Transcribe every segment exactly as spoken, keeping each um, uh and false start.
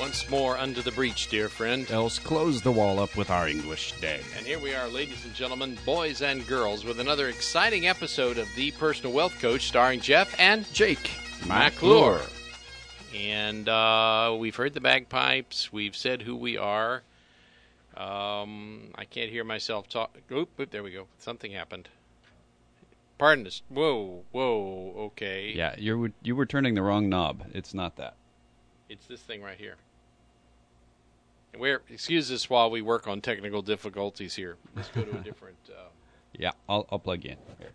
Once more under the breach, dear friend. Else close the wall up with our English day. And here we are, ladies and gentlemen, boys and girls, with another exciting episode of The Personal Wealth Coach, starring Jeff and Jake McClure. And uh, we've heard the bagpipes. We've said who we are. Um, I can't hear myself talk. Oop, oop, there we go. Something happened. Pardon us. Whoa, whoa, okay. Yeah, you were, you were turning the wrong knob. It's not that. It's this thing right here. We're, excuse us while we work on technical difficulties here. Let's go to a different... Uh, yeah, I'll, I'll plug you in. Here.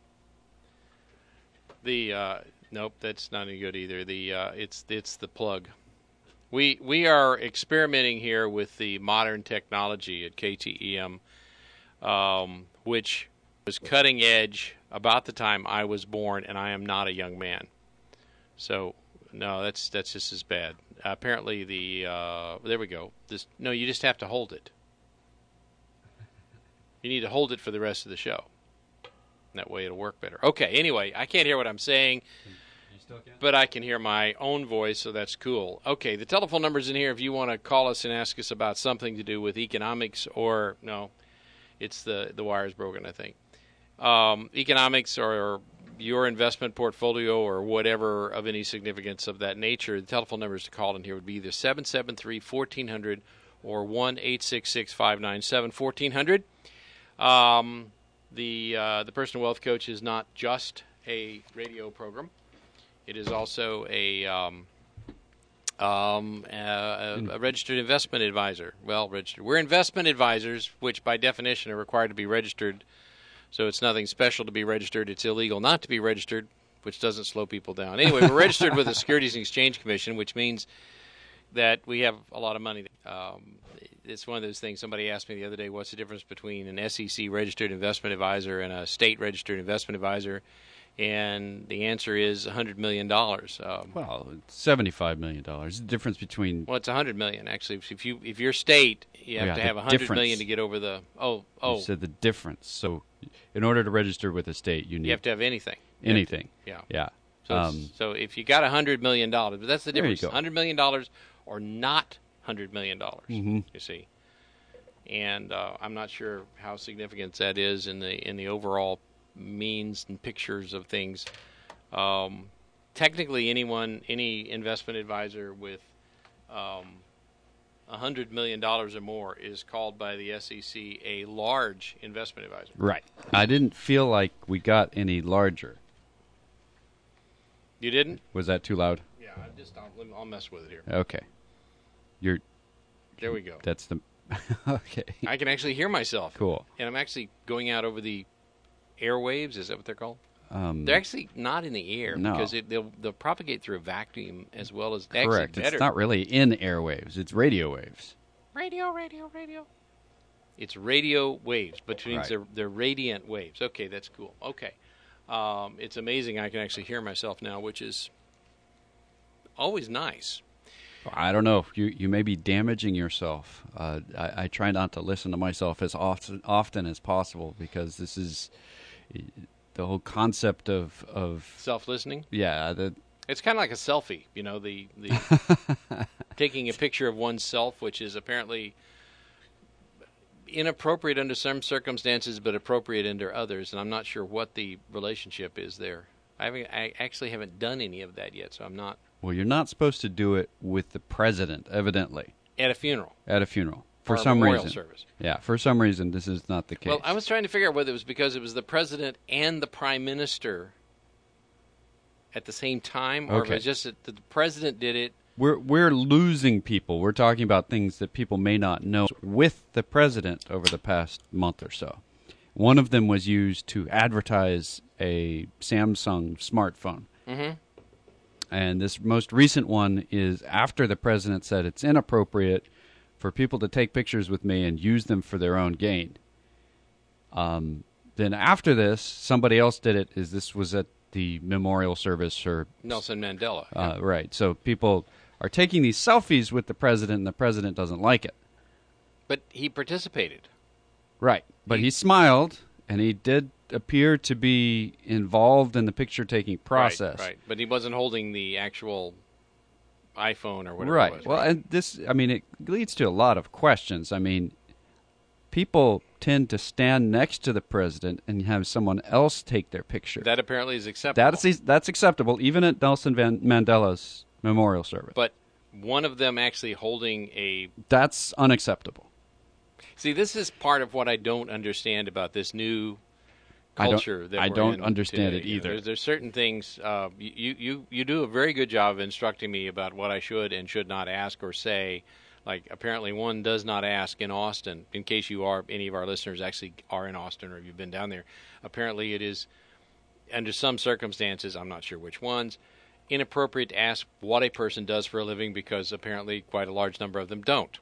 The, uh, nope, that's not any good either. The, uh, it's, it's the plug. We, we are experimenting here with the modern technology at K T E M, um, which was cutting edge about the time I was born, and I am not a young man. So... No, that's that's just as bad. Uh, apparently, the uh, there we go. This no, you just have to hold it. You need to hold it for the rest of the show. That way, it'll work better. Okay. Anyway, I can't hear what I'm saying, you still can? But I can hear my own voice, so that's cool. Okay, the telephone number's in here if you want to call us and ask us about something to do with economics, or no, it's the the wire's broken, I think. Um, economics or your investment portfolio or whatever of any significance of that nature. The telephone numbers to call in here would be either seven seven three, one four zero zero or one eight six six, five nine seven, one four zero zero. Um, the, uh, the Personal Wealth Coach is not just a radio program. It is also a, um, um, a, a registered investment advisor. Well, registered. We're investment advisors, which by definition are required to be registered. So it's nothing special to be registered. It's illegal not to be registered, which doesn't slow people down. Anyway, we're registered with the Securities and Exchange Commission, which means that we have a lot of money. Um, it's one of those things. Somebody asked me the other day, what's the difference between an S E C registered investment advisor and a state registered investment advisor? And the answer is one hundred million dollars. Um, well, it's seventy-five million dollars. The difference between... Well, it's one hundred million dollars, actually. If you if you're state, you have yeah, to have one hundred difference. million dollars to get over the... Oh, oh. You said the difference. So in order to register with the state, you need... You have to have anything. Anything. To, yeah. Yeah. So, um, so if you got one hundred million dollars, but that's the difference. There you go. one hundred million dollars or not one hundred million dollars, mm-hmm. you see. And uh, I'm not sure how significant that is in the in the overall means and pictures of things. Um, technically, anyone, any investment advisor with um, one hundred million dollars or more is called by the S E C a large investment advisor. Right. I didn't feel like we got any larger. You didn't? Was that too loud? Yeah, I just I'll, I'll mess with it here. Okay. You're. There we go. That's the. Okay. I can actually hear myself. Cool. And I'm actually going out over the airwaves. Is that what they're called? Um, they're actually not in the air no. because it, they'll they'll propagate through a vacuum as well as correct. Actually better. It's not really in airwaves. It's radio waves. Radio, radio, radio. It's radio waves, but means right. they're they're radiant waves. Okay, that's cool. Okay, um, it's amazing. I can actually hear myself now, which is always nice. I don't know. You you may be damaging yourself. Uh, I, I try not to listen to myself as often often as possible because this is the whole concept of of self-listening. Yeah, the, it's kind of like a selfie. You know, the the taking a picture of oneself, which is apparently inappropriate under some circumstances, but appropriate under others. And I'm not sure what the relationship is there. I haven't, I actually haven't done any of that yet, so I'm not. Well, you're not supposed to do it with the president, evidently. At a funeral. At a funeral. For or a some memorial reason. Service. Yeah, for some reason, this is not the case. Well, I was trying to figure out whether it was because it was the president and the prime minister at the same time, or okay. if it was just that the president did it. We're we're losing people. We're talking about things that people may not know with the president over the past month or so. One of them was used to advertise a Samsung smartphone. Mm-hmm. And this most recent one is after the president said it's inappropriate for people to take pictures with me and use them for their own gain. Um, then after this, somebody else did it. Is this was at the memorial service or Nelson Mandela? Uh, yeah. Right. So people are taking these selfies with the president, and the president doesn't like it. But he participated. Right. But he, he smiled, and he did appear to be involved in the picture-taking process. Right, right. But he wasn't holding the actual iPhone or whatever Right. it was. Well, right? and this, I mean, it leads to a lot of questions. I mean, people tend to stand next to the president and have someone else take their picture. That apparently is acceptable. That is that's acceptable, even at Nelson Van Mandela's memorial service. But one of them actually holding a... That's unacceptable. See, this is part of what I don't understand about this new I don't- culture that I we're don't in understand today. it You know, either. There's, there's certain things uh, you, you you do a very good job of instructing me about what I should and should not ask or say. Like apparently one does not ask in Austin. In case you are any of our listeners actually are in Austin or you've been down there, apparently it is under some circumstances, I'm not sure which ones, inappropriate to ask what a person does for a living because apparently quite a large number of them don't.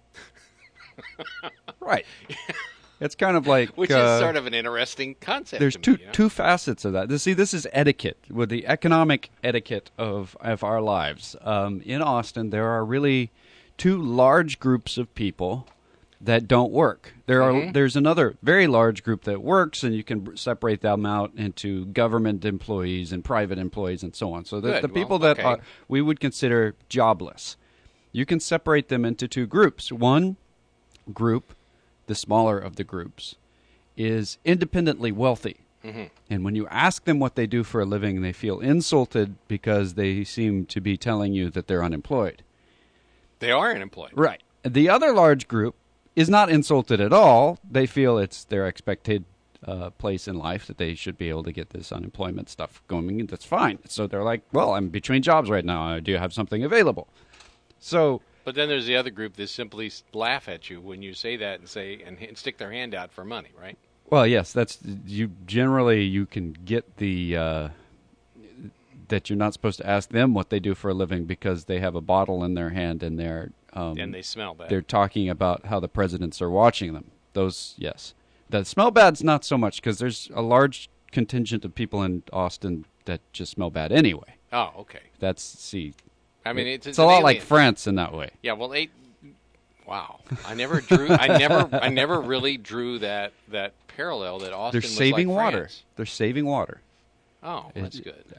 Right. It's kind of like Which uh, is sort of an interesting concept. there's to two me, you know? two facets of that. This- See, this is etiquette, with the economic etiquette of of our lives. Um, in Austin, there are really two large groups of people that don't work. There are Mhm. there's another very large group that works, and you can b- separate them out into government employees and private employees and so on. So the, Good. the Well, people that okay. are, we would consider jobless, you can separate them into two groups. One group, the smaller of the groups, is independently wealthy. Mm-hmm. And when you ask them what they do for a living, they feel insulted because they seem to be telling you that they're unemployed. They are unemployed. Right. The other large group is not insulted at all. They feel it's their expected uh, place in life that they should be able to get this unemployment stuff going. That's fine. So they're like, well, I'm between jobs right now. Do you have something available? So But then there's the other group that simply s- laugh at you when you say that and say and, and stick their hand out for money, right? Well, yes, that's you. Generally, you can get the uh, that you're not supposed to ask them what they do for a living because they have a bottle in their hand and they're um, And they smell bad. they're talking about how the presidents are watching them. Those, yes, the smell bad's not so much because there's a large contingent of people in Austin that just smell bad anyway. Oh, okay. That's see, I mean, it's, it's a lot alien. like France in that way. Yeah, well, eight. Wow, I never drew. I never. I never really drew that that parallel that Austin They're was saving like water. France. They're saving water. Oh, that's It- good.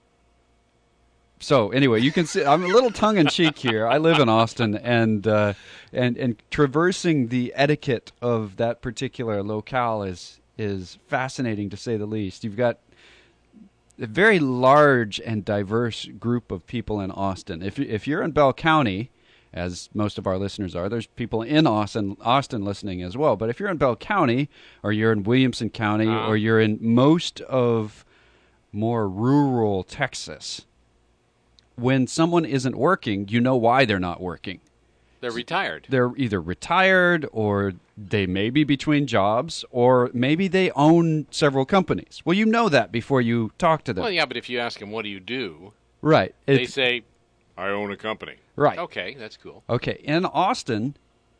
So anyway, you can see I'm a little tongue in cheek here. I live in Austin, and uh, and and traversing the etiquette of that particular locale is is fascinating to say the least. You've got a very large and diverse group of people in Austin. If you- if you're in Bell County, as most of our listeners are, there's people in Austin Austin listening as well. But if you're in Bell County, or you're in Williamson County, Uh-huh. or you're in most of more rural Texas, when someone isn't working, you know why they're not working. They're retired. They're either retired, or they may be between jobs, or maybe they own several companies. Well, you know that before you talk to them. Well, yeah, but if you ask them, what do you do? Right. They It's- say, I own a company. right. Okay, that's cool. Okay. In Austin,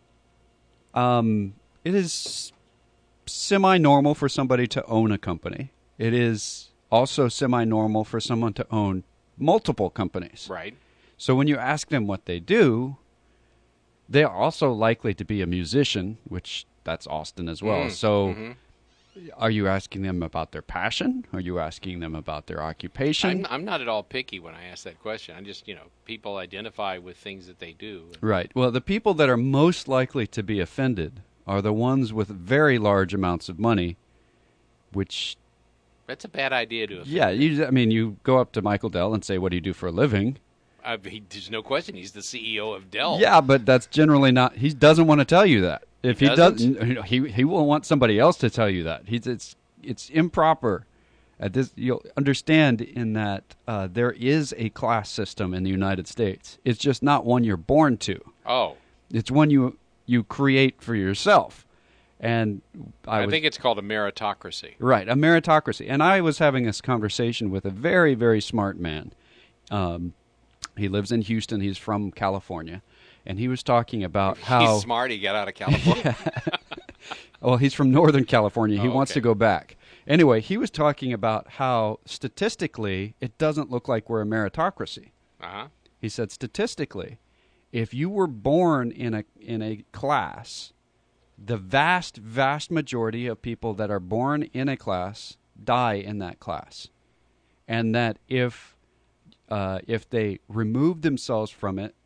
um, it is semi-normal for somebody to own a company. It is also semi-normal for someone to own multiple companies. Right. So when you ask them what they do, they are also likely to be a musician, which that's Austin as well. Mm, So mhm. are you asking them about their passion? Are you asking them about their occupation? I'm, I'm not at all picky when I ask that question. I just, you know, people identify with things that they do. Right. Well, the people that are most likely to be offended are the ones with very large amounts of money, which, That's a bad idea to offend. yeah, you, I mean, you go up to Michael Dell and say, what do you do for a living? I mean, there's no question. He's the C E O of Dell. Yeah, but that's generally not. He doesn't want to tell you that. If he, He doesn't, doesn't? he he will want somebody else to tell you that. He's it's it's improper. At this, you'll understand in that uh, there is a class system in the United States. It's just not one you're born to. Oh, It's one you you create for yourself. And I, I was, think it's called a meritocracy. right, a meritocracy. And I was having this conversation with a very very smart man. Um, he lives in Houston. He's from California. And he was talking about how... He's smart. He got out of California. Well, he's from Northern California. He Oh, wants okay. to go back. Anyway, he was talking about how statistically it doesn't look like we're a meritocracy. Uh-huh. He said statistically, if you were born in a in a class, the vast vast majority of people that are born in a class die in that class. And that if uh, if they remove themselves from it,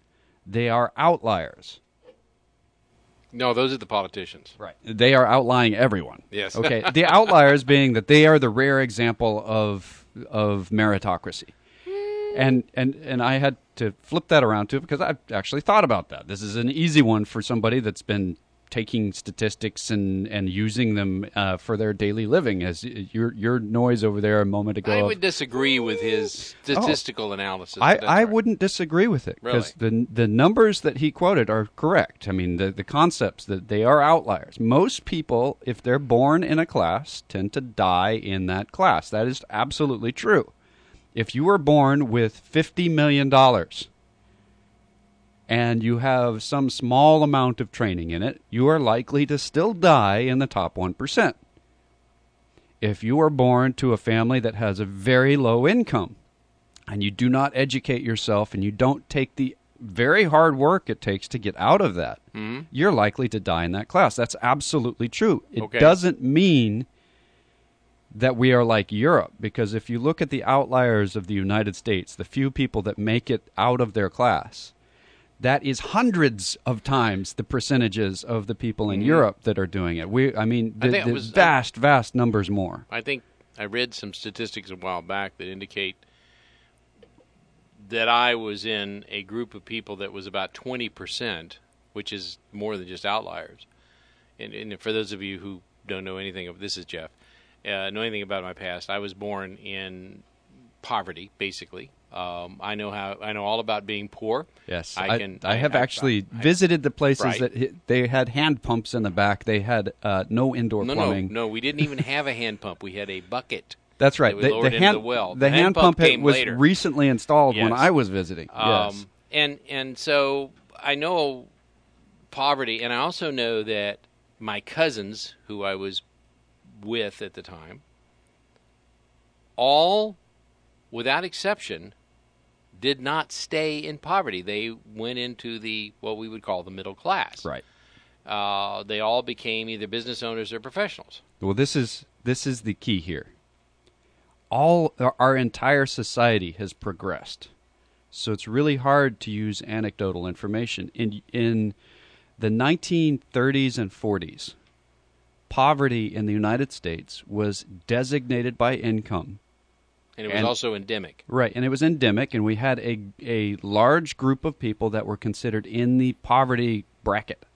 they are outliers. No, those are the politicians. Right. They are outlying everyone. Yes. Okay. The outliers being that they are the rare example of of meritocracy. And and and I had to flip that around too because I've actually thought about that. This is an easy one for somebody that's been taking statistics and, and using them uh, for their daily living. As your your noise over there a moment ago. I of, would disagree with his statistical oh, analysis. I, I right. wouldn't disagree with it because really? the the numbers that he quoted are correct. I mean, the, the concepts that they are outliers. Most people, if they're born in a class, tend to die in that class. That is absolutely true. If you were born with fifty million dollars and you have some small amount of training in it, you are likely to still die in the top one percent. If you are born to a family that has a very low income and you do not educate yourself and you don't take the very hard work it takes to get out of that, mm-hmm. you're likely to die in that class. That's absolutely true. It okay. doesn't mean that we are like Europe, because if you look at the outliers of the United States, the few people that make it out of their class, that is hundreds of times the percentages of the people in mm-hmm. Europe that are doing it. We, I mean, the, I the was, vast, I, vast numbers more. I think I read some statistics a while back that indicate that I was in a group of people that was about twenty percent, which is more than just outliers. And, and for those of you who don't know anything of this is Jeff. Uh, know anything about my past? I was born in poverty, basically. Um, I know how. I know all about being poor. Yes, I can. I, I have I, actually I, I, visited the places right. that hit, they had hand pumps in the back. They had uh, no indoor no, plumbing. No, no, we didn't even have a hand pump. We had a bucket. That's right. That we the, lowered the into hand, the well. The, the hand, hand pump, pump was later. recently installed yes. when I was visiting. Um, yes, and and so I know poverty, and I also know that my cousins, who I was with at the time, all, without exception, did not stay in poverty. They went into the what we would call the middle class. Right. Uh, they all became either business owners or professionals. Well, this is this is the key here. All our entire society has progressed, so it's really hard to use anecdotal information. In in the nineteen thirties and forties, poverty in the United States was designated by income. And it was and, also endemic. Right, and it was endemic, and we had a a large group of people that were considered in the poverty bracket.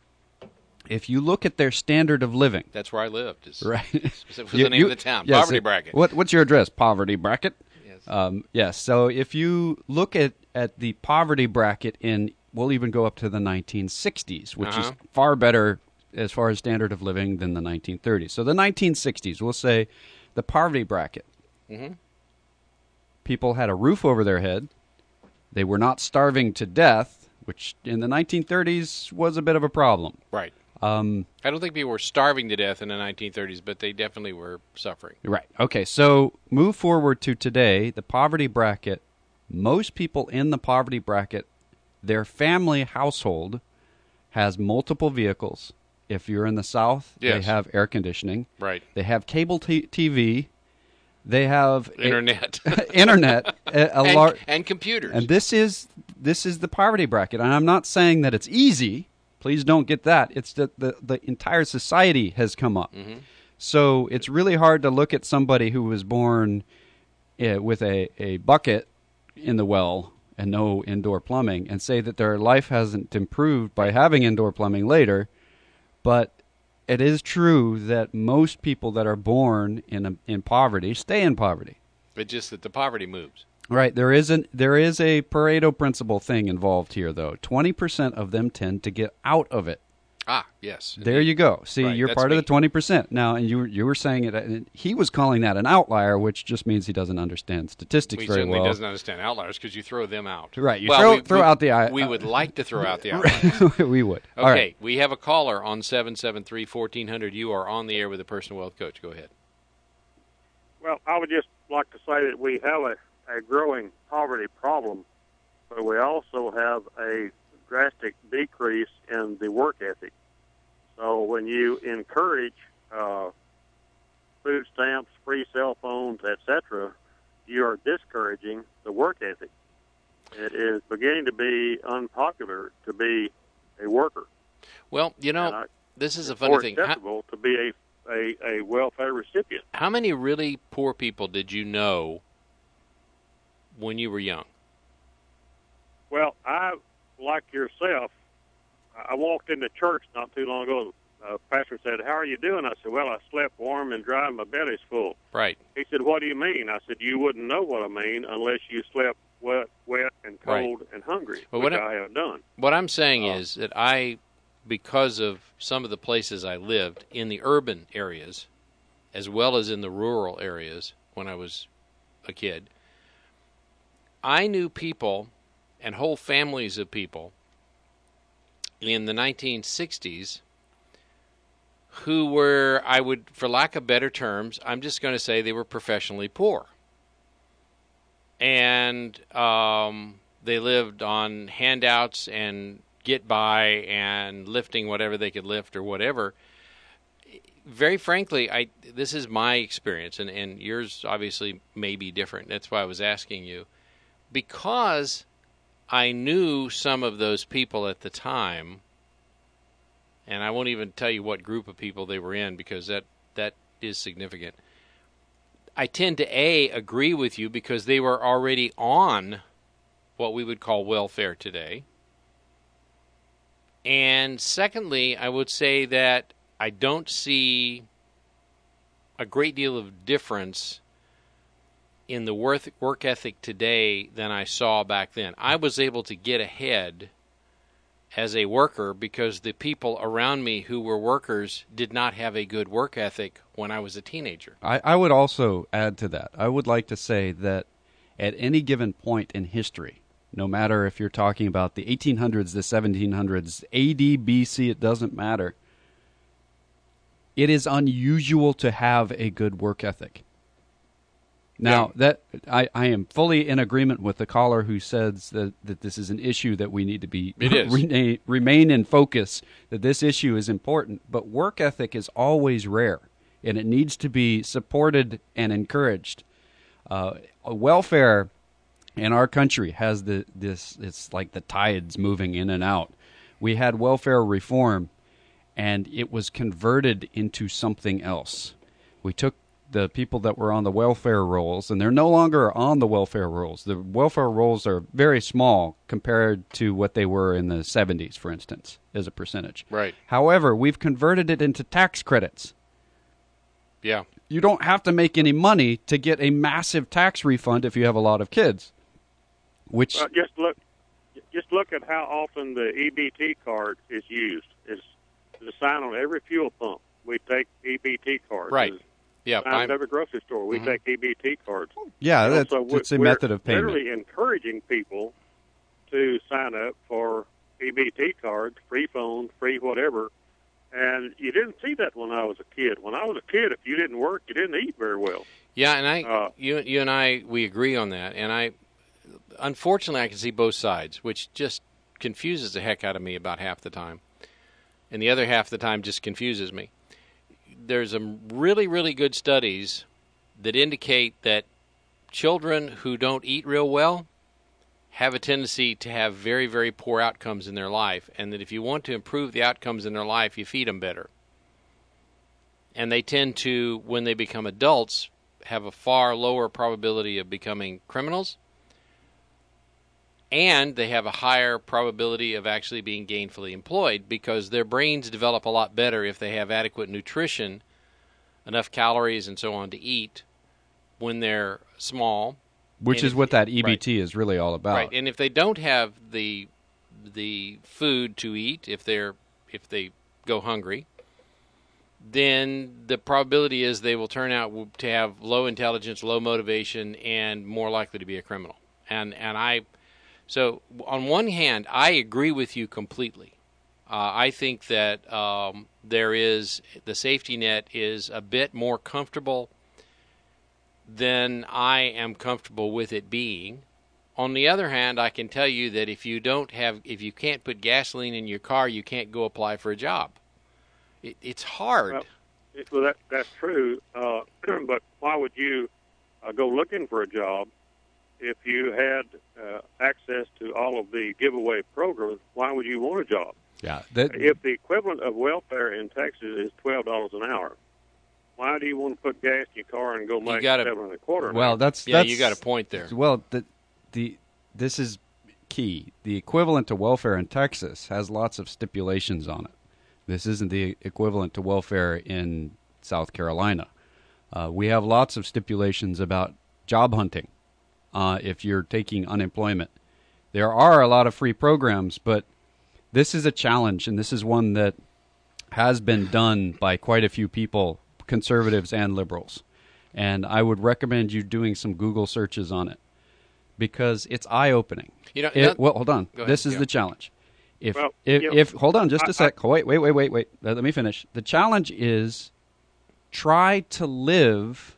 If you look at their standard of living... That's where I lived. It's, right. It was you, the name you, of the town, yes, poverty it, bracket. What, what's your address? Poverty bracket? Yes. Um, yes, so if you look at, at the poverty bracket in, we'll even go up to the nineteen sixties, which uh-huh. is far better as far as standard of living than the nineteen thirties. So the nineteen sixties, we'll say the poverty bracket. Mm-hmm. People had a roof over their head. They were not starving to death, which in the nineteen thirties was a bit of a problem. Right. Um, I don't think people were starving to death in the nineteen thirties, but they definitely were suffering. Right. Okay, so move forward to today, the poverty bracket. Most people in the poverty bracket, their family household has multiple vehicles. If you're in the South, yes. they have air conditioning. Right. They have cable t- TV. They have internet, a, internet, a, a and, lar- and computers. And this is this is the poverty bracket. And I'm not saying that it's easy. Please don't get that. It's that the, the entire society has come up. Mm-hmm. So it's really hard to look at somebody who was born uh, with a, a bucket in the well and no indoor plumbing and say that their life hasn't improved by having indoor plumbing later. But it is true that most people that are born in a, in poverty stay in poverty. But just that the poverty moves. Right. There is, an, there is a Pareto principle thing involved here, though. twenty percent of them tend to get out of it. Ah, yes. There indeed. You go. See, right, you're part me. of the twenty percent. Now, and you, you were saying it, he was calling that an outlier, which just means he doesn't understand statistics he very well. He certainly doesn't understand outliers because you throw them out. Right. You well, throw, we, throw we, out the... Uh, we would like to throw out the outliers. we would. Okay, right. We have a caller on seven seven three, one four zero zero. You are on the air with the Personal Wealth Coach. Go ahead. Well, I would just like to say that we have a, a growing poverty problem, but we also have a drastic decrease in the work ethic. So when you encourage uh, food stamps, free cell phones, et cetera, you are discouraging the work ethic. It is beginning to be unpopular to be a worker. Well, you know, I, this is a it's funny more thing. acceptable How, to be a, a, a welfare recipient. how many really poor people did you know when you were young? Well, I, like yourself, I walked into church not too long ago. The pastor said, "How are you doing?" I said, "Well, I slept warm and dry and my belly's full." Right. He said, "What do you mean?" I said, "You wouldn't know what I mean unless you slept wet, wet and cold right. and hungry," well, which what I have done. What I'm saying uh, is that I, because of some of the places I lived in the urban areas, as well as in the rural areas when I was a kid, I knew people and whole families of people in the nineteen sixties who were, I would, for lack of better terms, I'm just going to say they were professionally poor. And um, they lived on handouts and get by and lifting whatever they could lift or whatever. Very frankly, I this is my experience, and, and yours obviously may be different. That's why I was asking you. Because I knew some of those people at the time, and I won't even tell you what group of people they were in because that, that is significant. I tend to, A, agree with you because they were already on what we would call welfare today. And secondly, I would say that I don't see a great deal of difference in the work work ethic today than I saw back then. I was able to get ahead as a worker because the people around me who were workers did not have a good work ethic when I was a teenager. I, I would also add to that. I would like to say that at any given point in history, no matter if you're talking about the eighteen hundreds, the seventeen hundreds, A D, B C, it doesn't matter. It is unusual to have a good work ethic. Now, yeah. that I, I am fully in agreement with the caller who says that, that this is an issue that we need to be it is. re- remain in focus, that this issue is important. But work ethic is always rare, and it needs to be supported and encouraged. Uh, welfare in our country has the this it's like the tides moving in and out. We had welfare reform, and it was converted into something else. We took the people that were on the welfare rolls, and they're no longer on the welfare rolls. The welfare rolls are very small compared to what they were in the seventies, for instance, as a percentage. Right. However, we've converted it into tax credits. Yeah. You don't have to make any money to get a massive tax refund if you have a lot of kids. Which well, just look, just look at how often the E B T card is used. It's the sign on every fuel pump. We take E B T cards. Right. It's yeah. at every grocery store, we mm-hmm. take E B T cards. Yeah, and that's, so that's a we're method of payment. Literally encouraging people to sign up for E B T cards, free phone, free whatever. And you didn't see that when I was a kid. When I was a kid, if you didn't work, you didn't eat very well. Yeah, and I, uh, you, you and I, we agree on that. And I, unfortunately, I can see both sides, which just confuses the heck out of me about half the time, and the other half of the time just confuses me. There's some really, really good studies that indicate that children who don't eat real well have a tendency to have very, very poor outcomes in their life, and that if you want to improve the outcomes in their life, you feed them better. And they tend to, when they become adults, have a far lower probability of becoming criminals, and they have a higher probability of actually being gainfully employed because their brains develop a lot better if they have adequate nutrition, enough calories and so on to eat when they're small. Which and is if, what that E B T right. is really all about. Right, and if they don't have the the food to eat, if they're if they go hungry, then the probability is they will turn out to have low intelligence, low motivation, and more likely to be a criminal. And and I, so on one hand, I agree with you completely. Uh, I think that um, there is the safety net is a bit more comfortable than I am comfortable with it being. On the other hand, I can tell you that if you don't have, if you can't put gasoline in your car, you can't go apply for a job. It, it's hard. Well, it, well that, that's true. Uh, but why would you uh, go looking for a job if you had uh, access to all of the giveaway programs, why would you want a job? Yeah. That, If the equivalent of welfare in Texas is twelve dollars an hour, why do you want to put gas in your car and go make gotta, seven and a quarter? An well, hour? that's yeah, that's, you got a point there. Well, the the this is key. The equivalent to welfare in Texas has lots of stipulations on it. This isn't the equivalent to welfare in South Carolina. Uh, we have lots of stipulations about job hunting uh, if you're taking unemployment. There are a lot of free programs, but this is a challenge, and this is one that has been done by quite a few people, conservatives and liberals. And I would recommend you doing some Google searches on it because it's eye-opening. You know, It, that- well, hold on. Go ahead, This is yeah. the challenge. If Well, if, you know, if hold on just I- a sec. wait, wait, wait, wait, wait. Let, let me finish. The challenge is try to live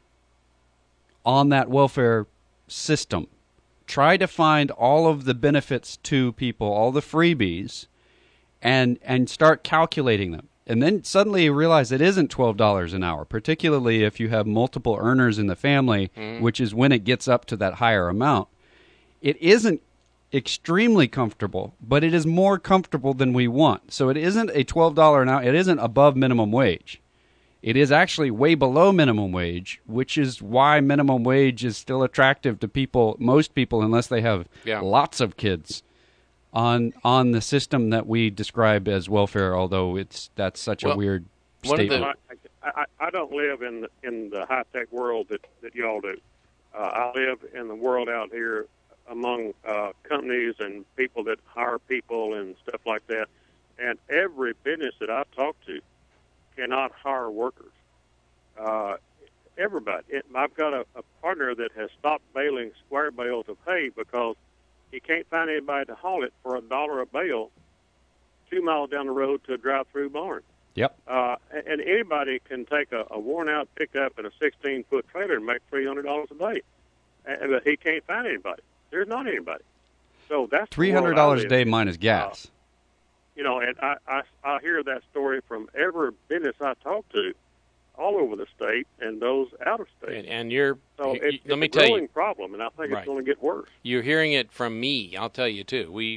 on that welfare system. Try to find all of the benefits to people, all the freebies, and and start calculating them. And then suddenly you realize it isn't twelve dollars an hour, particularly if you have multiple earners in the family, Mm-hmm. which is when it gets up to that higher amount. It isn't extremely comfortable, but it is more comfortable than we want. So it isn't a twelve dollars an hour. It isn't above minimum wage. It is actually way below minimum wage, which is why minimum wage is still attractive to people, most people, unless they have Yeah. lots of kids on on the system that we describe as welfare, although it's that's such Well, a weird one of the- statement. I, I, I don't live in the, in the high tech world that, that y'all do. Uh, I live in the world out here among uh, companies and people that hire people and stuff like that. And every business that I talk to cannot hire workers. Uh, everybody. It, I've got a, a partner that has stopped baling square bales of hay because he can't find anybody to haul it for a dollar a bale two miles down the road to a drive-through barn. Yep. Uh, and anybody can take a, a worn-out pickup and a sixteen-foot trailer and make three hundred dollars a day. And, but he can't find anybody. There's not anybody. So that's the Three world hundred I dollars a live day in. minus gas. Uh, you know, and I, I, I hear that story from every business I talk to all over the state and those out of state. And, and you're, so you- it, you- it's let me a tell growing you, problem, and I think Right. it's going to get worse. you're hearing it from me. I'll tell you too. We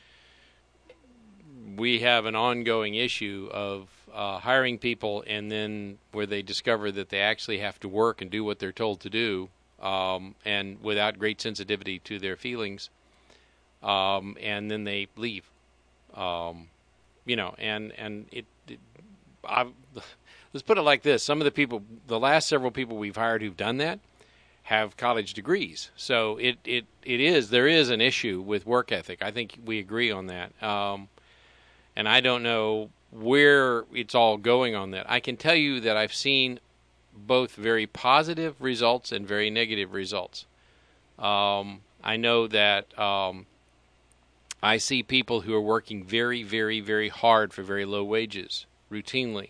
we have an ongoing issue of uh, hiring people, and then where they discover that they actually have to work and do what they're told to do, um, and without great sensitivity to their feelings, um, and then they leave. Um, you know, and and it. it I've, let's put it like this: some of the people, the last several people we've hired who've done that, have college degrees. So it, it, it is, there is an issue with work ethic. I think we agree on that. Um, and I don't know where it's all going on that. I can tell you that I've seen both very positive results and very negative results. Um, I know that um, I see people who are working very, very, very hard for very low wages routinely.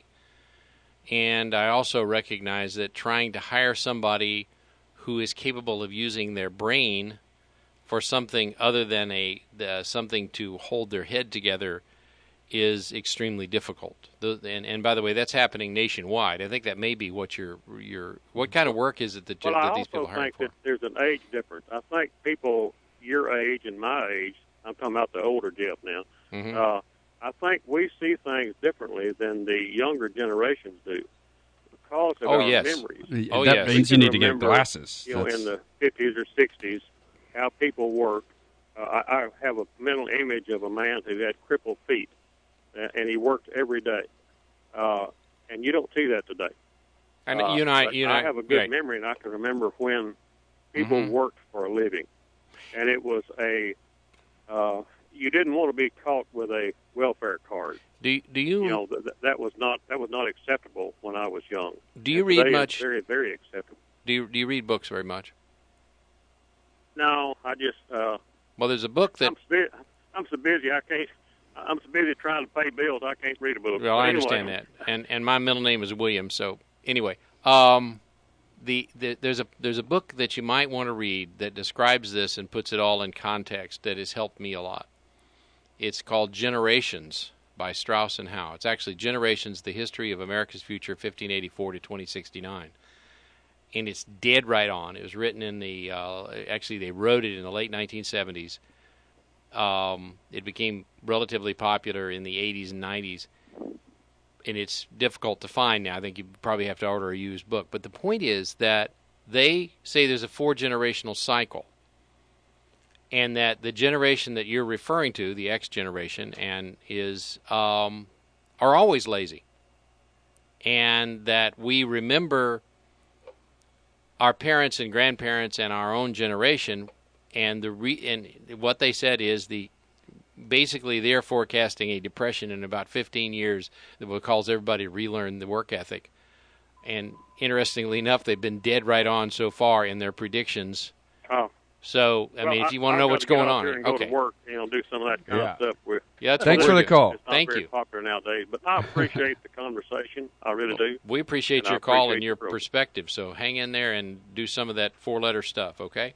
And I also recognize that trying to hire somebody who is capable of using their brain for something other than a the, something to hold their head together is extremely difficult. The, and, and by the way, that's happening nationwide. I think that may be what you're, you're what kind of work is it that, Well, that I these people also are hiring think for? that there's an age difference. I think people your age and my age, I'm talking about the older Jeff now, Mhm. uh, I think we see things differently than the younger generations do because of Oh, our yes. memories. Oh, that yes. means We you can need to get remember, glasses. You know, That's- in the fifties or sixties, how people work. Uh, I, I have a mental image of a man who had crippled feet, uh, and he worked every day. Uh, and you don't see that today. And Uh, you and I, but you and I I, have a good right. memory, and I can remember when people Mhm. worked for a living, and it was a uh, you didn't want to be caught with a welfare card. Do do you, You know th- th- that was not that was not acceptable when I was young. do you And read today it's much? Very very acceptable. Do you do you read books very much? No, I just uh, Well, there's a book that I'm so busy, I'm so busy I can't. I'm so busy trying to pay bills I can't read a book. Well, But I anyway, understand that, and and my middle name is William. So anyway, um, the, the there's a there's a book that you might want to read that describes this and puts it all in context that has helped me a lot. It's called Generations by Strauss and Howe. It's actually Generations: The History of America's Future, fifteen eighty-four to twenty sixty-nine. and it's dead right on. It was written in the uh, actually they wrote it in the late nineteen seventies. Um, it became relatively popular in the eighties and nineties, and it's difficult to find now. I think you probably have to order a used book. But the point is that they say there's a four-generational cycle, and that the generation that you're referring to, the X generation, and is um, are always lazy, and that we remember our parents and grandparents and our own generation, and the re- and what they said is the basically they're forecasting a depression in about fifteen years that will cause everybody to relearn the work ethic. And interestingly enough, they've been dead right on so far in their predictions. Oh. So, I well, mean, if you I, want to know what's going on, and okay. Go to work, you know, do some of that kind yeah. of stuff. With, yeah, that's Thanks for the call. It's not Thank very you. popular nowadays, but I appreciate the conversation. I really do. We appreciate And your I call appreciate and your your program. perspective. So hang in there and do some of that four-letter stuff, okay?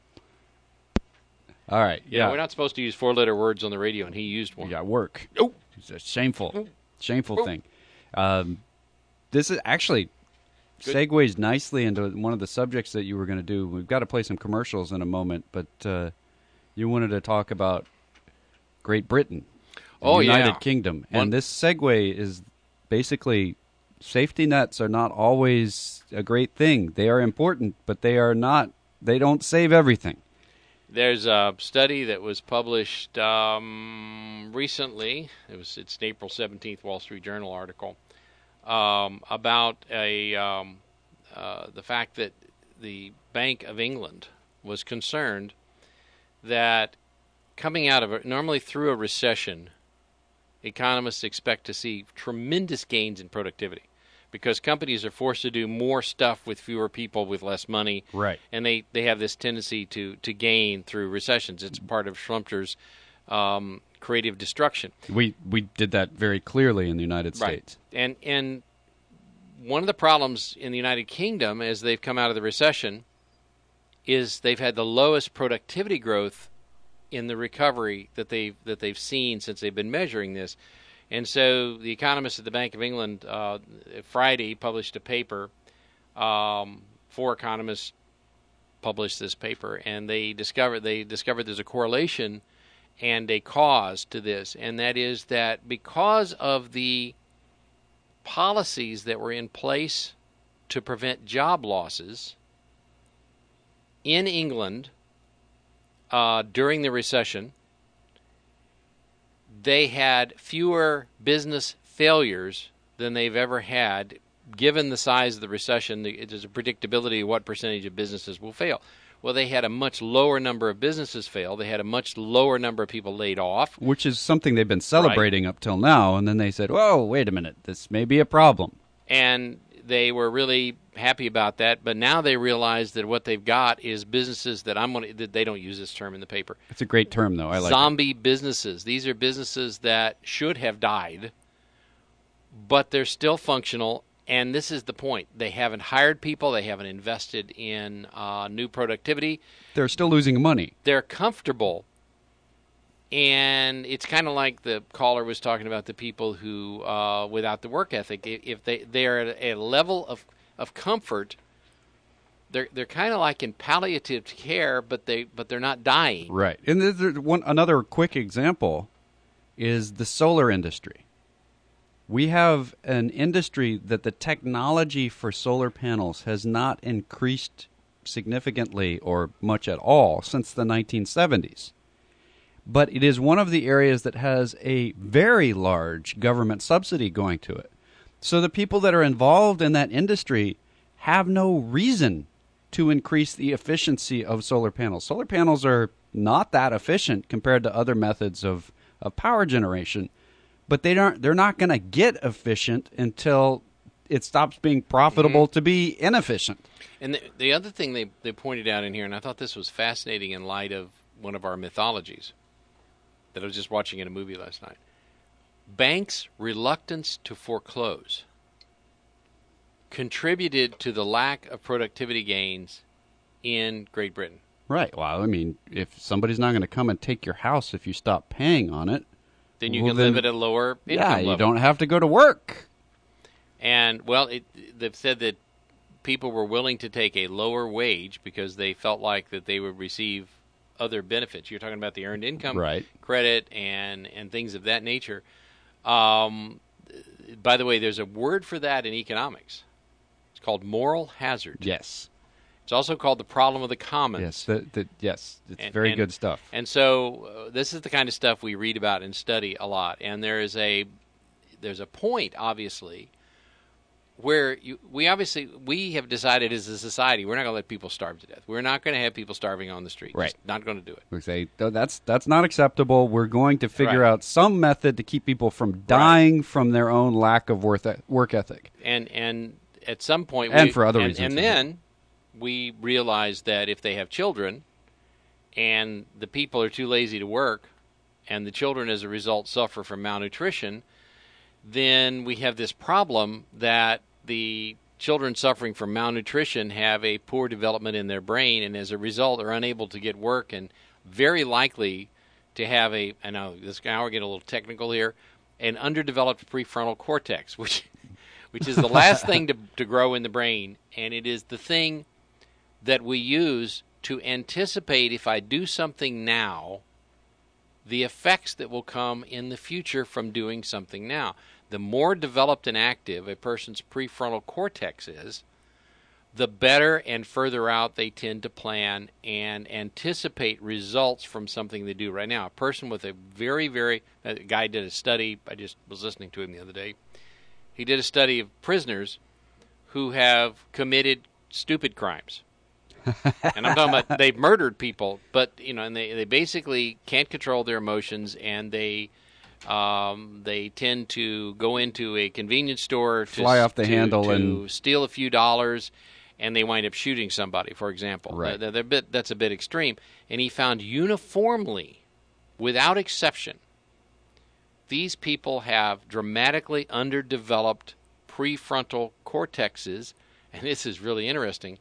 All right. Yeah, Yeah. we're not supposed to use four-letter words on the radio, and he used one. You got work. Oh. It's a shameful, shameful Oh. thing. Um, this is actually Good. segues nicely into one of the subjects that you were going to do. We've got to play some commercials in a moment, but uh, you wanted to talk about Great Britain, the Oh, United yeah. Kingdom. One- And this segue is basically safety nets are not always a great thing. They are important, but they are not, they don't save everything. There's a study that was published um, recently. It was it's an April seventeenth Wall Street Journal article um, about a um, uh, the fact that the Bank of England was concerned that coming out of it, normally through a recession, economists expect to see tremendous gains in productivity because companies are forced to do more stuff with fewer people with less money. Right. And they, they have this tendency to, to gain through recessions. It's part of Schlumpter's um, creative destruction. We we did that very clearly in the United States. Right. And, and one of the problems in the United Kingdom as they've come out of the recession is they've had the lowest productivity growth in the recovery that they've, that they've seen since they've been measuring this. And so the economists at the Bank of England uh, Friday published a paper. Um, four economists published this paper, and they discovered they discovered there's a correlation and a cause to this, and that is that because of the policies that were in place to prevent job losses in England uh, during the recession, they had fewer business failures than they've ever had, given the size of the recession. There's a predictability of what percentage of businesses will fail. Well, they had a much lower number of businesses fail. They had a much lower number of people laid off. Which is something they've been celebrating up till now, and then they said, whoa, wait a minute, this may be a problem. And they were really happy about that, but now they realize that what they've got is businesses that I'm going to, they don't use this term in the paper. It's a great term, though. I like Zombie businesses. These are businesses that should have died, but they're still functional. And this is the point. They haven't hired people. They haven't invested in uh, new productivity. it. They're still losing money. They're comfortable. And it's kind of like the caller was talking about the people who, uh, without the work ethic, if they, they're at a level of, of comfort, they're they're kind of like in palliative care, but, they, but they're not dying. Right. And there's one another quick example is the solar industry. We have an industry that the technology for solar panels has not increased significantly or much at all since the nineteen seventies. But it is one of the areas that has a very large government subsidy going to it. So the people that are involved in that industry have no reason to increase the efficiency of solar panels. Solar panels are not that efficient compared to other methods of, of power generation, but they aren't, they're not going to get efficient until it stops being profitable Mm-hmm. to be inefficient. And the, the other thing they, they pointed out in here, and I thought this was fascinating in light of one of our mythologies that I was just watching in a movie last night. Banks' reluctance to foreclose contributed to the lack of productivity gains in Great Britain. Right. Well, I mean, if somebody's not going to come and take your house if you stop paying on it, Then you well, can then- live at a lower income yeah, level. you don't have to go to work. And, well, it, they've said that people were willing to take a lower wage because they felt like that they would receive other benefits. You're talking about the earned income Right. credit and, and things of that nature. Um, by the way, there's a word for that in economics. It's called moral hazard. Yes. It's also called the problem of the commons. Yes. The, the, yes. It's And- very and- good stuff. And so uh, this is the kind of stuff we read about and study a lot. And there is a there's a point, obviously, where you, we obviously we have decided as a society we're not going to let people starve to death. We're not going to have people starving on the street. Right. Just not going to do it. We say "No, that's that's not acceptable. We're going to figure Right. out some method to keep people from dying from their own lack of worth e- work ethic. And and at some point, And we, for other and, reasons and as well. then we realize that if they have children, and the people are too lazy to work, and the children as a result suffer from malnutrition, then we have this problem that the children suffering from malnutrition have a poor development in their brain, and as a result are unable to get work, and very likely to have a, I know this now we're getting a little technical here, an underdeveloped prefrontal cortex, which which is the last thing to, to grow in the brain, and it is the thing that we use to anticipate, if I do something now, the effects that will come in the future from doing something now. The more developed and active a person's prefrontal cortex is, the better and further out they tend to plan and anticipate results from something they do right now. A person with a very, very, a guy did a study, I just was listening to him the other day. He did a study of prisoners who have committed stupid crimes. And I'm talking about they've murdered people, but you know, and they, they basically can't control their emotions, and they um, they tend to go into a convenience store to Fly off the to, handle to and- steal a few dollars, and they wind up shooting somebody, for example. Right. They're, they're a bit, that's a bit extreme. And he found uniformly, without exception, these people have dramatically underdeveloped prefrontal cortexes, and this is really interesting.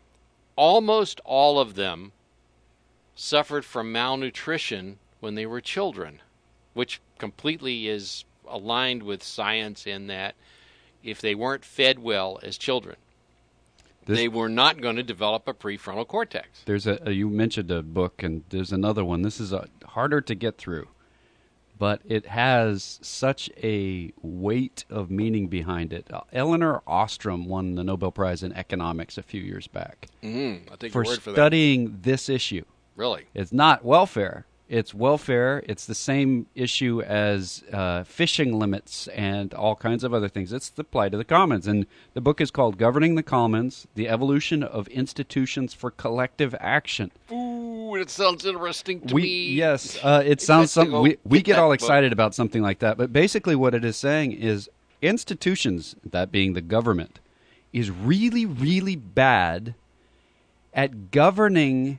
Almost all of them suffered from malnutrition when they were children, which completely is aligned with science in that if they weren't fed well as children, This- they were not going to develop a prefrontal cortex. There's a, a you mentioned a book, and there's another one. This is a, harder to get through, but it has such a weight of meaning behind it. Uh, Eleanor Ostrom won the Nobel Prize in economics a few years back Mm, I'll take for your word for that. studying this issue. Really? It's not welfare. It's welfare. It's the same issue as uh, fishing limits and all kinds of other things. It's the plight of the commons. And the book is called Governing the Commons, The Evolution of Institutions for Collective Action. Ooh, it sounds interesting to we, me. Yes, uh, it sounds Interesting. something. We, we Get get that all book. excited about something like that. But basically what it is saying is institutions, that being the government, is really, really bad at governing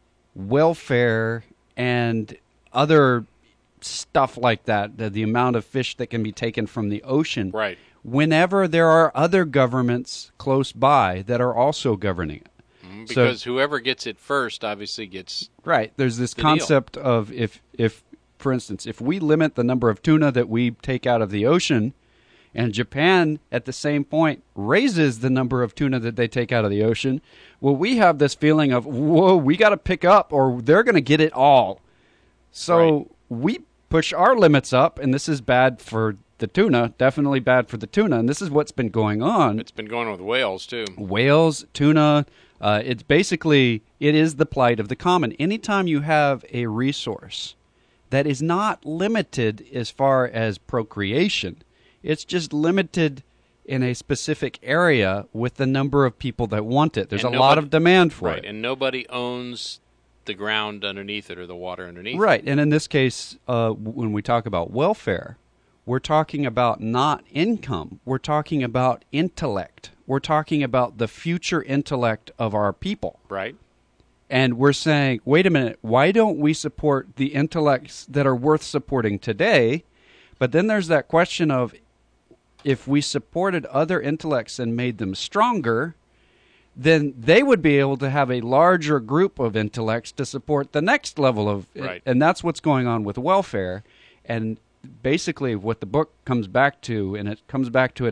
welfare and other stuff like that, the, the amount of fish that can be taken from the ocean, Right. whenever there are other governments close by that are also governing it. Mm, So- Because whoever gets it first obviously gets... Right. There's this The deal. concept of if, if, for instance, if we limit the number of tuna that we take out of the ocean, and Japan at the same point raises the number of tuna that they take out of the ocean, well, we have this feeling of, whoa, we got to pick up or they're going to get it all. So Right. we push our limits up, and this is bad for the tuna, definitely bad for the tuna, and this is what's been going on. It's been going on with whales, too. Whales, tuna, uh, it's basically, it is the plight of the common. Anytime you have a resource that is not limited as far as procreation, it's just limited in a specific area with the number of people that want it. There's And a lot nobody- of demand for Right, it. and nobody owns the ground underneath it or the water underneath Right, and in this case, uh, w- when we talk about welfare, we're talking about not income. We're talking about intellect. We're talking about the future intellect of our people. it. Right? And we're saying, wait a minute, why don't we support the intellects that are worth supporting today? But then there's that question of, if we supported other intellects and made them stronger, then they would be able to have a larger group of intellects to support the next level of, Right. and that's what's going on with welfare. And basically what the book comes back to, and it comes back to it in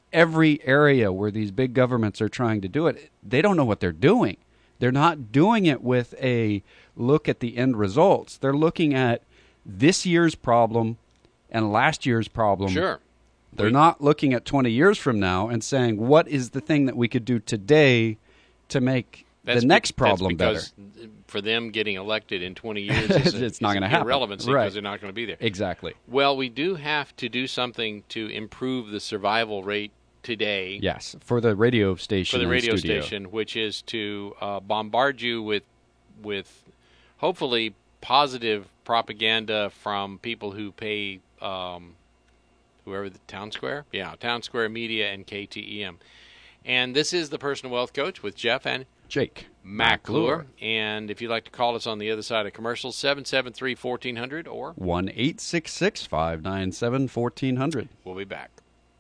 every area where these big governments are trying to do it, they don't know what they're doing. They're not doing it with a look at the end results. They're looking at this year's problem and last year's problem. Sure. They're We- not looking at twenty years from now and saying, what is the thing that we could do today to make That's the next be- problem that's better? because for them getting elected in twenty years, is a, It's not is gonna an happen. irrelevancy Right. because they're not going to be there. Exactly. Well, we do have to do something to improve the survival rate today Yes, for the radio station. for the and radio studio. station, which is to uh, bombard you with, with hopefully positive propaganda from people who pay, um, whoever the Town Square, yeah, Town Square Media and K T E M. And this is the Personal Wealth Coach with Jeff and Jake McClure. And if you'd like to call us on the other side of commercials, seven seven three, one four zero zero or one eight six six, five nine seven, one four zero zero. we'll be back.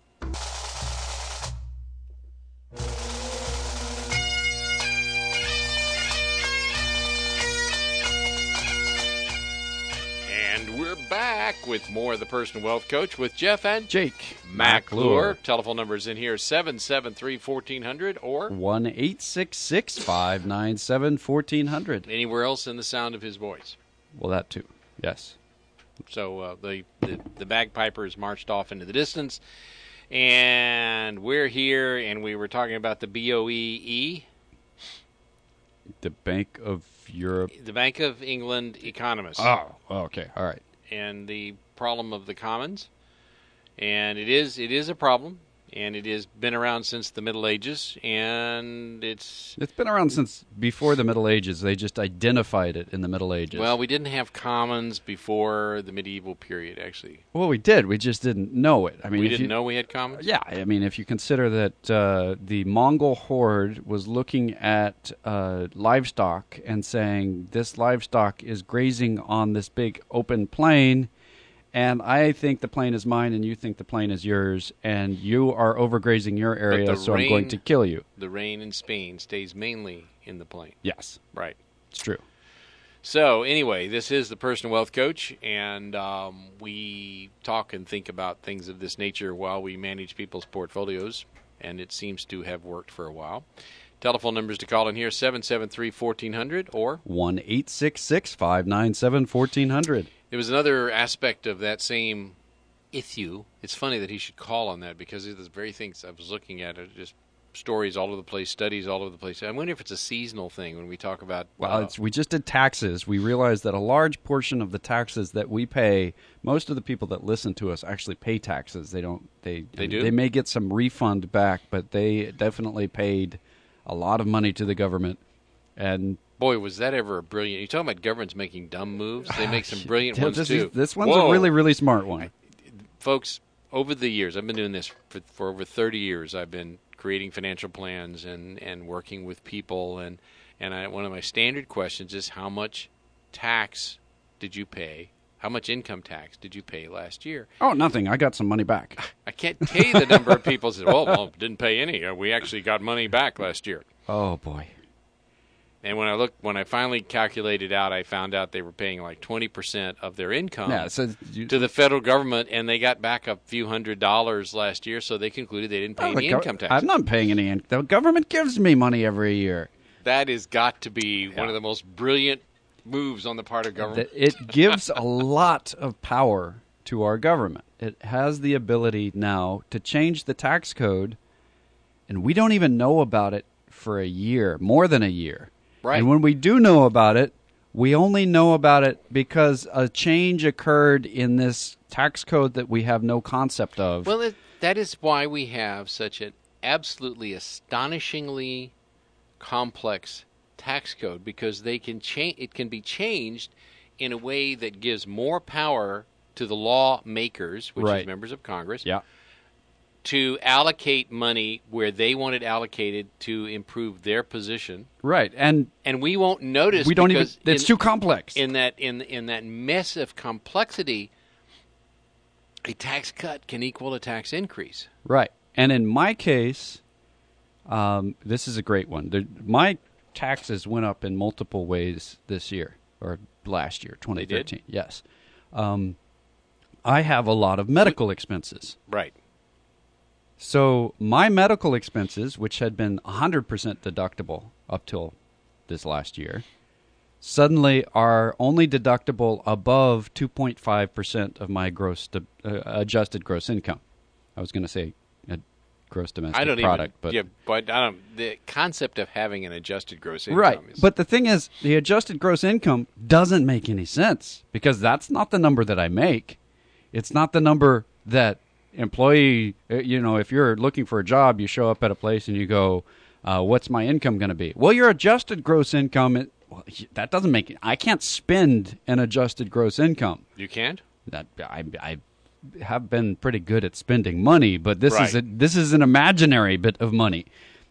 And we're back with more of the Personal Wealth Coach with Jeff and Jake McClure. Telephone numbers in here, seven seven three, one four zero zero or one eight six six, five nine seven, one four zero zero. anywhere else in the sound of his voice. Well, that too. Yes. So uh, the, the the bagpipers marched off into the distance, and we're here, and we were talking about the B O E E, The Bank of Europe. the Bank of England economists, Oh, okay. All right. and the problem of the commons. And it is it is a problem, and it has been around since the Middle Ages, and it's It's been around since before the Middle Ages. They just identified it in the Middle Ages. well, we didn't have commons before the medieval period. Actually, well, we did. We just didn't know it. I mean, we if didn't you, know we had commons. Yeah, I mean, if you consider that uh, the Mongol horde was looking at uh, livestock and saying this livestock is grazing on this big open plain, and I think the plain is mine, and you think the plain is yours, and you are overgrazing your area, the so I'm going rain- to kill you. The rain in Spain stays mainly in the plain. Yes, Right. it's true. So anyway, this is the Personal Wealth Coach, and um, we talk and think about things of this nature while we manage people's portfolios, and it seems to have worked for a while. Telephone numbers to call in here, seven seven three, one four zero zero or one eight six six, five nine seven, one four zero zero. there was another aspect of that same issue. It's funny that he should call on that because it's the very things I was looking at are just stories all over the place, studies all over the place. I wonder if it's a seasonal thing when we talk about. Well, uh, it's, we just did taxes. We realized that a large portion of the taxes that we pay, most of the people that listen to us actually pay taxes. They don't. They They do? They may get some refund back, but they definitely paid a lot of money to the government. And boy, was that ever a brilliant. You're talking about governments making dumb moves. They make some brilliant Yeah, ones this, too. is- this one's Whoa. a really, really smart one. Folks, over the years, I've been doing this for, for over thirty years. I've been creating financial plans and, and working with people. And, and I, one of my standard questions is how much tax did you pay? How much income tax did you pay last year? Oh, nothing. I got some money back. I can't tell you the number of people that said, well, well, didn't pay any. Uh, We actually got money back last year. Oh, boy. And when I looked, when I finally calculated out, I found out they were paying like twenty percent of their income Yeah, so you, to the federal government, and they got back a few hundred dollars last year, so they concluded they didn't pay oh, the any gov- income tax. I'm not paying any income. The government gives me money every year. That has got to be one of the most brilliant moves on the part of government. That it gives a lot of power to our government. It has the ability now to change the tax code, and we don't even know about it for a year, more than a year. Right. And when we do know about it, we only know about it because a change occurred in this tax code that we have no concept of. Well, it, that is why we have such an absolutely astonishingly complex tax code, because they can change. It can be changed in a way that gives more power to the lawmakers, which Right. is members of Congress, yeah. to allocate money where they want it allocated to improve their position. Right. And And we won't notice we don't even because it's in, too complex. in that in in that mess of complexity, a tax cut can equal a tax increase. Right. And in my case, um, this is a great one. The, my taxes went up in multiple ways this year, or last year, twenty thirteen. Yes. Um, I have a lot of medical expenses. Right. So my medical expenses, which had been one hundred percent deductible up till this last year, suddenly are only deductible above two point five percent of my gross uh, adjusted gross income. I was going to say a gross domestic I don't product. even, but yeah, but I don't, the concept of having an adjusted gross income right. is... But the thing is, the adjusted gross income doesn't make any sense because that's not the number that I make. It's not the number that employee, you know, if you're looking for a job, you show up at a place and you go, uh, what's my income going to be? Well, your adjusted gross income, it, well, that doesn't make it. I can't spend an adjusted gross income. You can't? That I, I have been pretty good at spending money, but this Right. is a, this is an imaginary bit of money.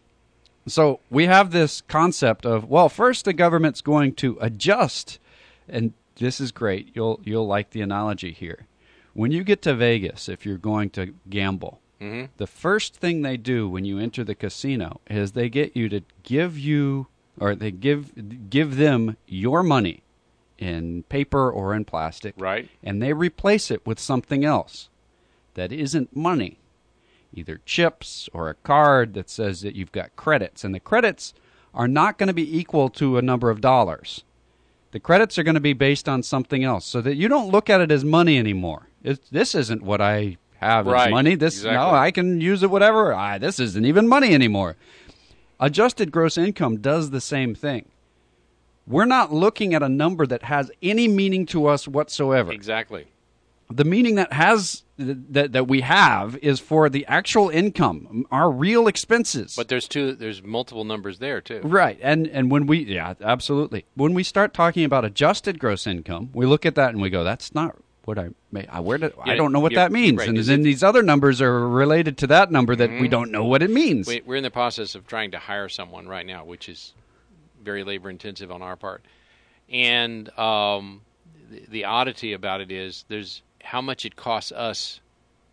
So we have this concept of, well, first the government's going to adjust, and this is great. You'll you'll like the analogy here. When you get to Vegas, if you're going to gamble, Mm-hmm. the first thing they do when you enter the casino is they get you to give you, or they give give them your money in paper or in plastic, Right. and they replace it with something else that isn't money, either chips or a card that says that you've got credits, and the credits are not going to be equal to a number of dollars. The credits are going to be based on something else, so that you don't look at it as money anymore. It's, this isn't what I have Right, as money. This exactly. no, I can use it whatever. I, this isn't even money anymore. Adjusted gross income does the same thing. We're not looking at a number that has any meaning to us whatsoever. Exactly. The meaning that has that that we have is for the actual income, our real expenses. But there's two. There's multiple numbers there too. Right, and and when we yeah, absolutely. When we start talking about adjusted gross income, we look at that and we go, "That's not what I may. I where did, Yeah, I don't know what yeah, that means." right. And Is then it- these other numbers are related to that number that we Mhm. don't know what it means. We, we're in the process of trying to hire someone right now, which is very labor intensive on our part. And um, the, the oddity about it is there's how much it costs us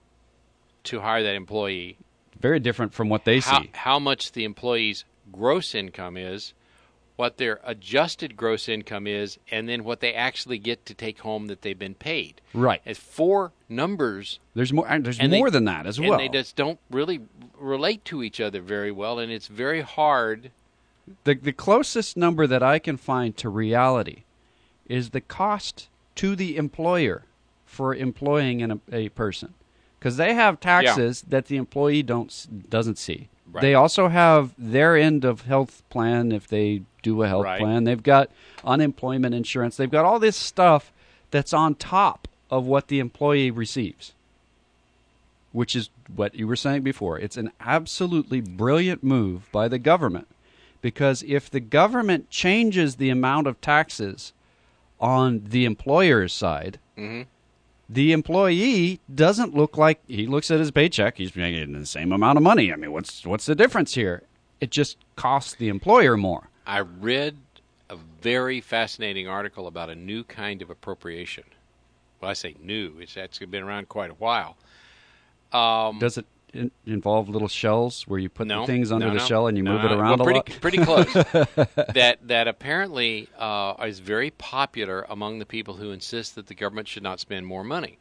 to hire that employee, Very different from what they how, see. how much the employee's gross income is, what their adjusted gross income is, and then what they actually get to take home that they've been paid. Right. It's four numbers. There's more. and There's And they- more than that as well. And they just don't really relate to each other very well, and it's very hard. The the closest number that I can find to reality is the cost to the employer for employing an, a person, because they have taxes that the employee don't s- doesn't see. Right. They also have their end of health plan if they do a health Right. plan. They've got unemployment insurance. They've got all this stuff that's on top of what the employee receives, which is what you were saying before. It's an absolutely brilliant move by the government, because if the government changes the amount of taxes on the employer's side, Mm-hmm. the employee doesn't look like he looks at his paycheck. He's making the same amount of money. I mean, what's what's the difference here? It just costs the employer more. I read a very fascinating article about a new kind of appropriation. Well, I say new. It's actually been around quite a while. Um, Does it in, involve little shells where you put no, the things under no, the no, shell and you no, move no. it around well, a pretty, lot? pretty close. that that apparently uh, is very popular among the people who insist that the government should not spend more money.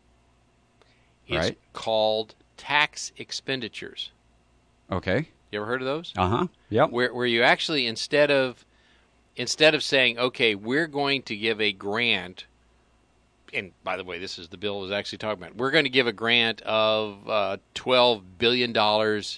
It's Right. called tax expenditures. Okay. You ever heard of those? Uh huh. Yep. Where where you actually instead of instead of saying, okay, we're going to give a grant, and by the way, this is the bill was actually talking about. We're going to give a grant of uh, twelve billion dollars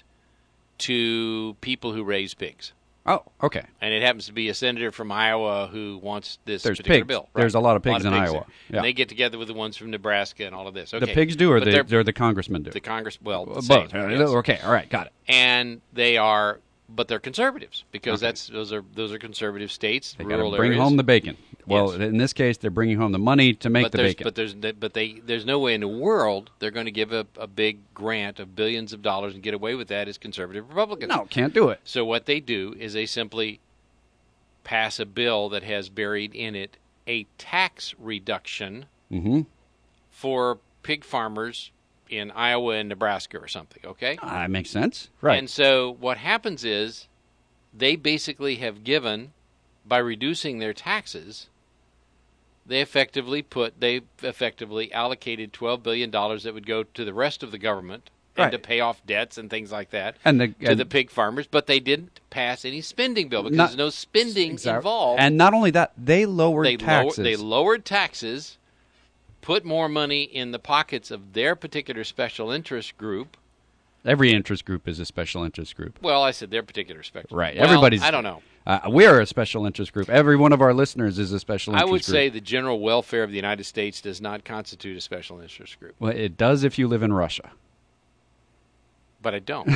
to people who raise pigs, Oh, okay. and it happens to be a senator from Iowa who wants this There's particular pigs. bill. There's a lot of pigs in there. Iowa. Yeah. And they get together with the ones from Nebraska and all of this. Okay. The pigs do, or But the, they're- or the congressmen do? the Congress? Well, the Both. same, Uh, yes. Okay. All right. Got it. And they are, but they're conservatives because Okay. that's those are those are conservative states, They got rural to bring areas. home the bacon. Well, Yes. in this case, they're bringing home the money to make but the there's, bacon. But there's but they there's no way in the world they're going to give a, a big grant of billions of dollars and get away with that as conservative Republicans. No, can't do it. So what they do is they simply pass a bill that has buried in it a tax reduction Mm-hmm. for pig farmers in Iowa and Nebraska or something. Okay. Ah, that makes sense. Right. And so what happens is they basically have given, by reducing their taxes, they effectively put they effectively allocated twelve billion dollars that would go to the rest of the government and Right. to pay off debts and things like that And the, to and the pig farmers, but they didn't pass any spending bill because Not- there's no spending exact- involved. And not only that, they lowered they taxes. Lower, they lowered taxes, put more money in the pockets of their particular special interest group. Every interest group is a special interest group. Well, I said their particular special. Right. Well, Everybody's. I don't know. Uh, we're a special interest group. Every one of our listeners is a special I interest would group. say the general welfare of the United States does not constitute a special interest group. Well, it does if you live in Russia. But I don't.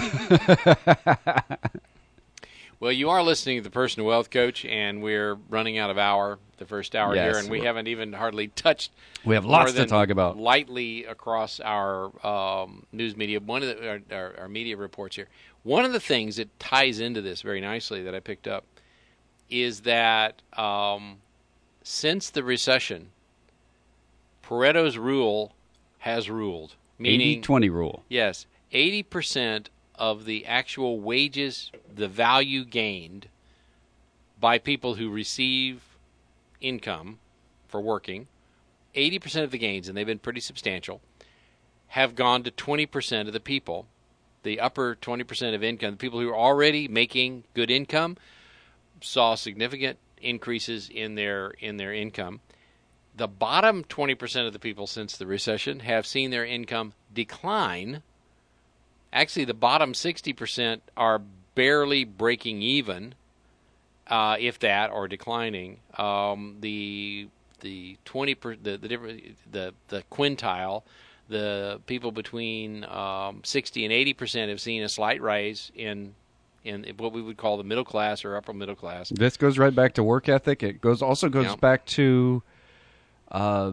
Well, you are listening to the Personal Wealth Coach, and we're running out of hour, the first hour Yes, here, and we we're- haven't even hardly touched. We have more lots to than talk about. lightly across our um, news media. One of the, our, our, our media reports here. One of the things that ties into this very nicely that I picked up is that um, since the recession, Pareto's rule has ruled. Meaning, eighty twenty rule. yes, eighty percent of the actual wages, the value gained by people who receive income for working, eighty percent of the gains, and they've been pretty substantial, have gone to twenty percent of the people. The upper twenty percent of income, the people who are already making good income, saw significant increases in their in their income. The bottom twenty percent of the people since the recession have seen their income decline. Actually, the bottom sixty percent are barely breaking even, uh, if that, or declining. Um, the the twenty per, the the different the the quintile, the people between um, sixty and eighty percent have seen a slight rise in in what we would call the middle class or upper middle class. This goes right back to work ethic. It goes also goes Yeah. back to uh,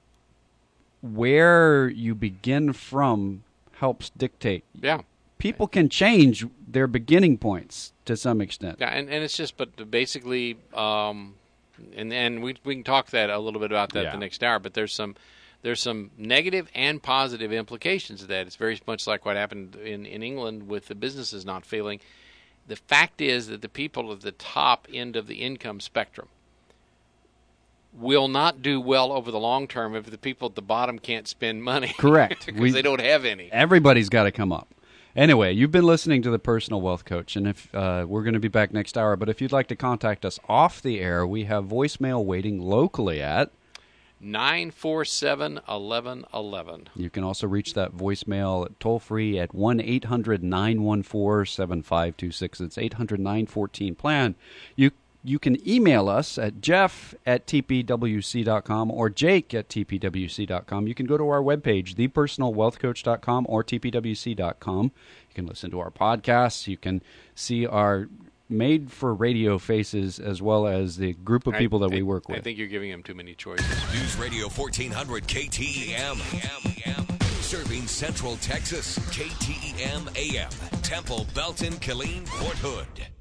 where you begin from helps dictate. Yeah. People can change their beginning points to some extent. Yeah, and, and it's just, but basically, um, and and we we can talk that a little bit about that Yeah. the next hour. But there's some there's some negative and positive implications of that. It's very much like what happened in, in England with the businesses not failing. The fact is that the people at the top end of the income spectrum will not do well over the long term if the people at the bottom can't spend money. Correct. Because We- they don't have any. Everybody's got to come up. Anyway, you've been listening to the Personal Wealth Coach, and if uh, we're going to be back next hour. But if you'd like to contact us off the air, we have voicemail waiting locally at. nine four seven, eleven eleven. You can also reach that voicemail toll free at one eight hundred nine one four seven five two six. It's eight hundred nine one four plan. You you can email us at jeff at t p w c dot com or jake at t p w c dot com. You can go to our webpage, the personal wealth coach dot com or t p w c dot com. You can listen to our podcasts. You can see our made-for-radio faces as well as the group of people that I, we work with. I think you're giving them too many choices. News Radio fourteen hundred K T E M. Serving Central Texas. K T E M A M. Temple, Belton, Killeen, Fort Hood.